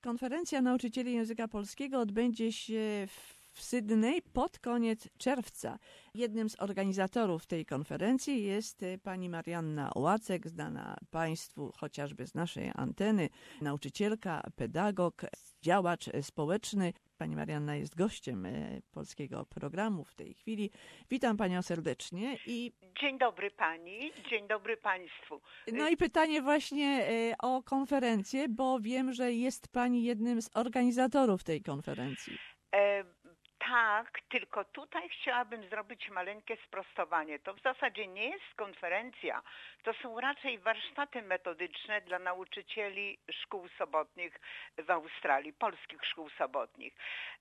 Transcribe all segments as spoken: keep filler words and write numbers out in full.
Konferencja Nauczycieli Języka Polskiego odbędzie się w Sydney pod koniec czerwca. Jednym z organizatorów tej konferencji jest pani Marianna Łacek, znana Państwu chociażby z naszej anteny, nauczycielka, pedagog, działacz społeczny. Pani Marianna jest gościem polskiego programu w tej chwili. Witam Panią serdecznie. I Dzień dobry Pani, dzień dobry Państwu. No i pytanie właśnie o konferencję, bo wiem, że jest Pani jednym z organizatorów tej konferencji. E, tak, tylko tutaj chciałabym zrobić maleńkie sprostowanie. To w zasadzie nie jest konferencja, to są raczej warsztaty metodyczne dla nauczycieli szkół sobotnich w Australii, polskich szkół sobotnich.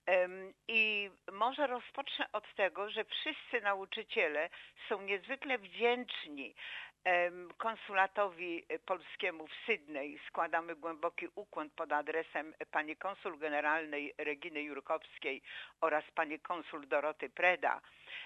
I może rozpocznę od tego, że wszyscy nauczyciele są niezwykle wdzięczni konsulatowi polskiemu w Sydney. Składamy głęboki ukłon pod adresem pani konsul generalnej Reginy Jurkowskiej oraz pani konsul Doroty Preda.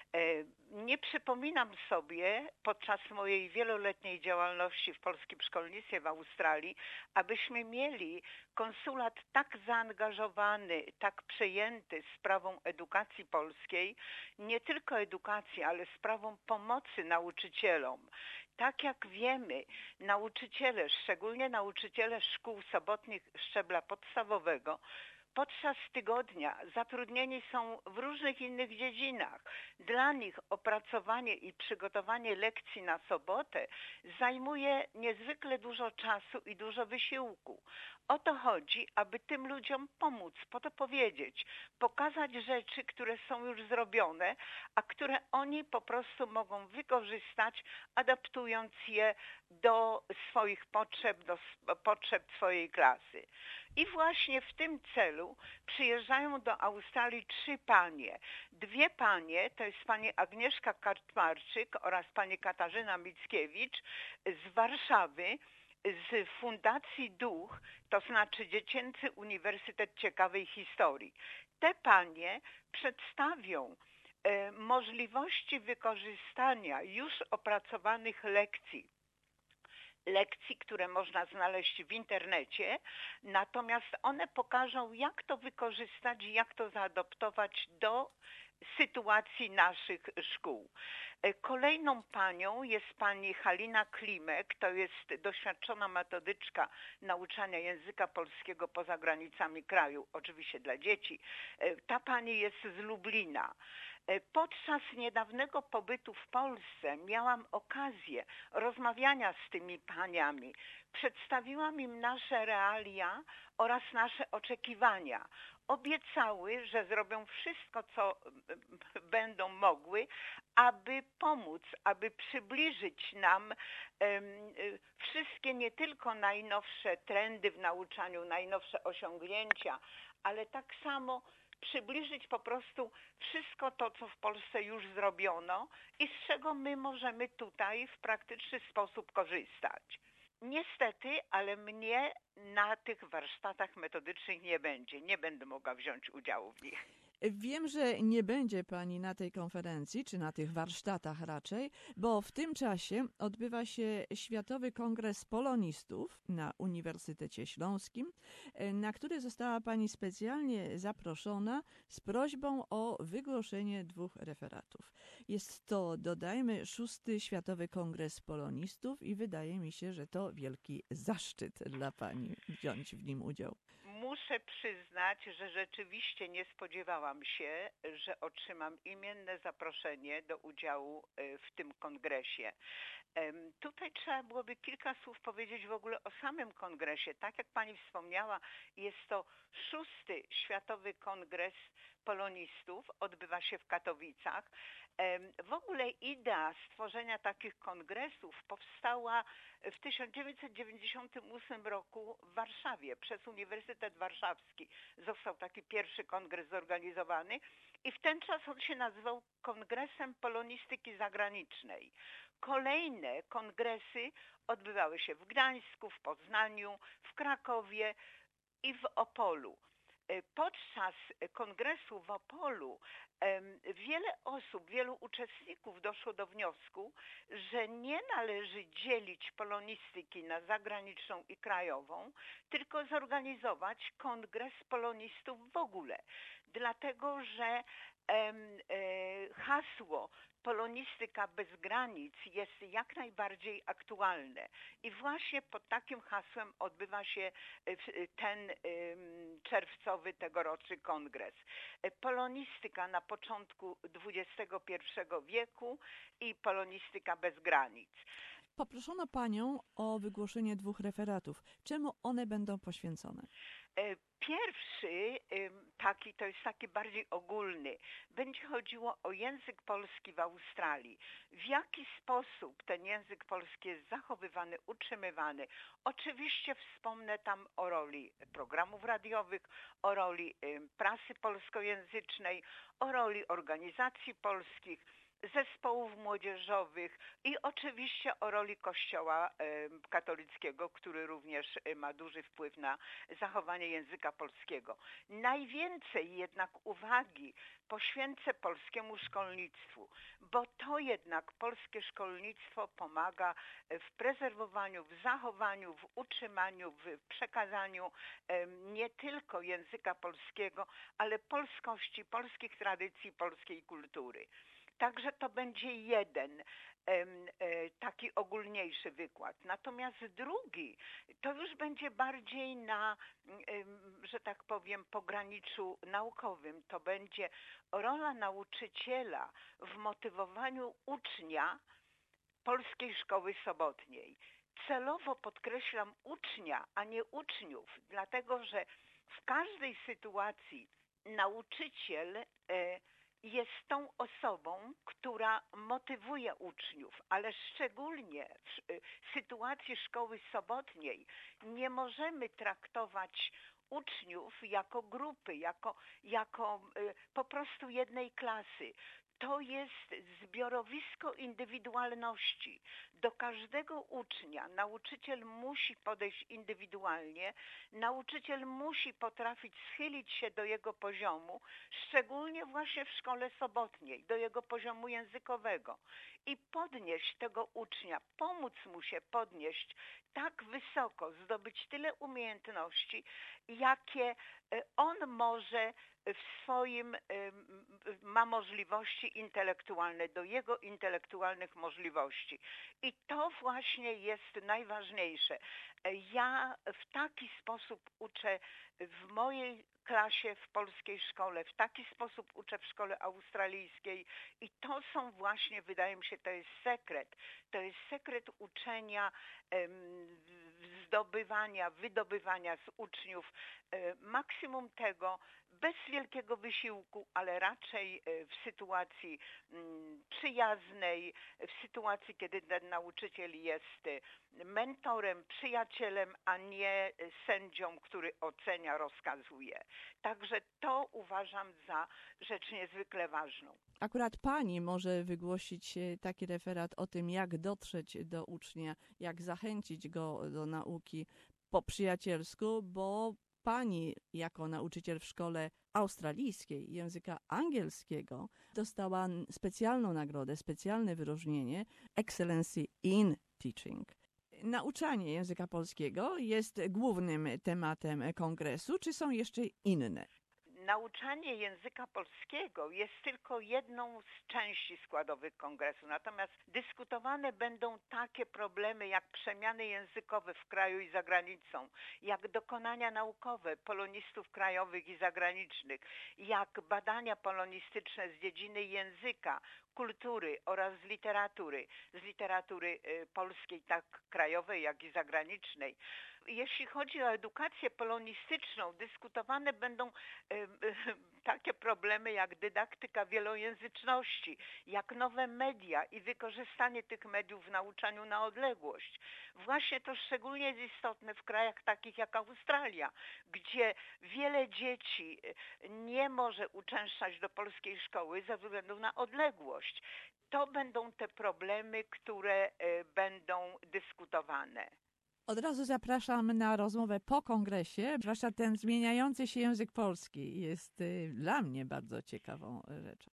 Nie przypominam sobie podczas mojej wieloletniej działalności w polskim szkolnictwie w Australii, abyśmy mieli konsulat tak zaangażowany, tak przejęty sprawą edukacji polskiej, nie tylko edukacji, ale sprawą pomocy nauczycielom. Tak jak wiemy, nauczyciele, szczególnie nauczyciele szkół sobotnich szczebla podstawowego, podczas tygodnia zatrudnieni są w różnych innych dziedzinach. Dla nich opracowanie i przygotowanie lekcji na sobotę zajmuje niezwykle dużo czasu i dużo wysiłku. O to chodzi, aby tym ludziom pomóc, podpowiedzieć, pokazać rzeczy, które są już zrobione, a które oni po prostu mogą wykorzystać, adaptując je do swoich potrzeb, do potrzeb swojej klasy. I właśnie w tym celu przyjeżdżają do Australii trzy panie. Dwie panie, to jest pani Agnieszka Kartmarczyk oraz pani Katarzyna Mickiewicz z Warszawy, z Fundacji Duch, to znaczy Dziecięcy Uniwersytet Ciekawej Historii. Te panie przedstawią e, możliwości wykorzystania już opracowanych lekcji, lekcji, które można znaleźć w internecie, natomiast one pokażą, jak to wykorzystać i jak to zaadoptować do sytuacji naszych szkół. Kolejną panią jest pani Halina Klimek, to jest doświadczona metodyczka nauczania języka polskiego poza granicami kraju, oczywiście dla dzieci. Ta pani jest z Lublina. Podczas niedawnego pobytu w Polsce miałam okazję rozmawiania z tymi paniami. Przedstawiłam im nasze realia oraz nasze oczekiwania. Obiecały, że zrobią wszystko, co będą mogły, aby pomóc, aby przybliżyć nam um, wszystkie nie tylko najnowsze trendy w nauczaniu, najnowsze osiągnięcia, ale tak samo przybliżyć po prostu wszystko to, co w Polsce już zrobiono i z czego my możemy tutaj w praktyczny sposób korzystać. Niestety, ale mnie na tych warsztatach metodycznych nie będzie. Nie będę mogła wziąć udziału w nich. Wiem, że nie będzie Pani na tej konferencji, czy na tych warsztatach raczej, bo w tym czasie odbywa się Światowy Kongres Polonistów na Uniwersytecie Śląskim, na który została Pani specjalnie zaproszona z prośbą o wygłoszenie dwóch referatów. Jest to, dodajmy, szósty Światowy Kongres Polonistów i wydaje mi się, że to wielki zaszczyt dla Pani wziąć w nim udział. Muszę przyznać, że rzeczywiście nie spodziewałam się, że otrzymam imienne zaproszenie do udziału w tym kongresie. Tutaj trzeba byłoby kilka słów powiedzieć w ogóle o samym kongresie. Tak jak Pani wspomniała, jest to szósty Światowy Kongres Polonistów, odbywa się w Katowicach. W ogóle idea stworzenia takich kongresów powstała w tysiąc dziewięćset dziewięćdziesiątym ósmym roku w Warszawie przez Uniwersytet Warszawski. Został taki pierwszy kongres zorganizowany i w ten czas on się nazywał Kongresem Polonistyki Zagranicznej. Kolejne kongresy odbywały się w Gdańsku, w Poznaniu, w Krakowie i w Opolu. Podczas kongresu w Opolu wiele osób, wielu uczestników doszło do wniosku, że nie należy dzielić polonistyki na zagraniczną i krajową, tylko zorganizować kongres polonistów w ogóle. Dlatego, że hasło polonistyka bez granic jest jak najbardziej aktualne i właśnie pod takim hasłem odbywa się ten czerwcowy tegoroczny kongres. Polonistyka na początku dwudziestego pierwszego wieku i polonistyka bez granic. Poproszono Panią o wygłoszenie dwóch referatów. Czemu one będą poświęcone? Pierwszy, taki, to jest taki bardziej ogólny, będzie chodziło o język polski w Australii. W jaki sposób ten język polski jest zachowywany, utrzymywany. Oczywiście wspomnę tam o roli programów radiowych, o roli prasy polskojęzycznej, o roli organizacji polskich, zespołów młodzieżowych i oczywiście o roli Kościoła katolickiego, który również ma duży wpływ na zachowanie języka polskiego. Najwięcej jednak uwagi poświęcę polskiemu szkolnictwu, bo to jednak polskie szkolnictwo pomaga w prezerwowaniu, w zachowaniu, w utrzymaniu, w przekazaniu nie tylko języka polskiego, ale polskości, polskich tradycji, polskiej kultury. Także to będzie jeden taki ogólniejszy wykład. Natomiast drugi to już będzie bardziej na, że tak powiem, pograniczu naukowym. To będzie rola nauczyciela w motywowaniu ucznia Polskiej Szkoły Sobotniej. Celowo podkreślam ucznia, a nie uczniów, dlatego że w każdej sytuacji nauczyciel jest tą osobą, która motywuje uczniów, ale szczególnie w sytuacji szkoły sobotniej nie możemy traktować uczniów jako grupy, jako, jako po prostu jednej klasy. To jest zbiorowisko indywidualności. Do każdego ucznia nauczyciel musi podejść indywidualnie, nauczyciel musi potrafić schylić się do jego poziomu, szczególnie właśnie w szkole sobotniej, do jego poziomu językowego i podnieść tego ucznia, pomóc mu się podnieść tak wysoko, zdobyć tyle umiejętności, jakie on może w swoim, ma możliwości intelektualne, do jego intelektualnych możliwości. I to właśnie jest najważniejsze. Ja w taki sposób uczę w mojej klasie w polskiej szkole, w taki sposób uczę w szkole australijskiej i to są właśnie, wydaje mi się, to jest sekret. To jest sekret uczenia, zdobywania, wydobywania z uczniów maksimum tego, bez wielkiego wysiłku, ale raczej w sytuacji przyjaznej, w sytuacji, kiedy ten nauczyciel jest mentorem, przyjacielem, a nie sędzią, który ocenia, rozkazuje. Także to uważam za rzecz niezwykle ważną. Akurat Pani może wygłosić taki referat o tym, jak dotrzeć do ucznia, jak zachęcić go do nauki po przyjacielsku, bo Pani jako nauczyciel w szkole australijskiej języka angielskiego dostała specjalną nagrodę, specjalne wyróżnienie Excellency in Teaching. Nauczanie języka polskiego jest głównym tematem kongresu, czy są jeszcze inne? Nauczanie języka polskiego jest tylko jedną z części składowych kongresu, natomiast dyskutowane będą takie problemy jak przemiany językowe w kraju i za granicą, jak dokonania naukowe polonistów krajowych i zagranicznych, jak badania polonistyczne z dziedziny języka, kultury oraz z literatury, z literatury polskiej tak krajowej, jak i zagranicznej. Jeśli chodzi o edukację polonistyczną, dyskutowane będą e, e, takie problemy jak dydaktyka wielojęzyczności, jak nowe media i wykorzystanie tych mediów w nauczaniu na odległość. Właśnie to szczególnie jest istotne w krajach takich jak Australia, gdzie wiele dzieci nie może uczęszczać do polskiej szkoły ze względu na odległość. To będą te problemy, które e, będą dyskutowane. Od razu zapraszam na rozmowę po kongresie, zwłaszcza ten zmieniający się język polski jest y, dla mnie bardzo ciekawą rzeczą.